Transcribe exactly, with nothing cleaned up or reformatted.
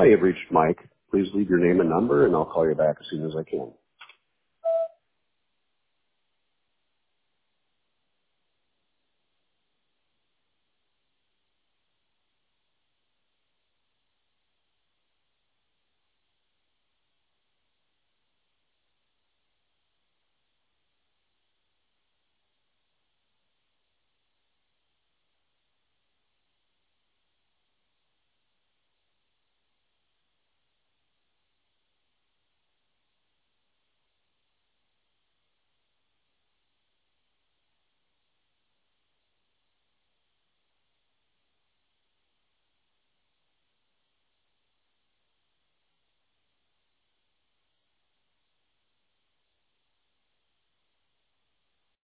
Hi, you've reached Mike. Please leave your name and number, and I'll call you back as soon as I can.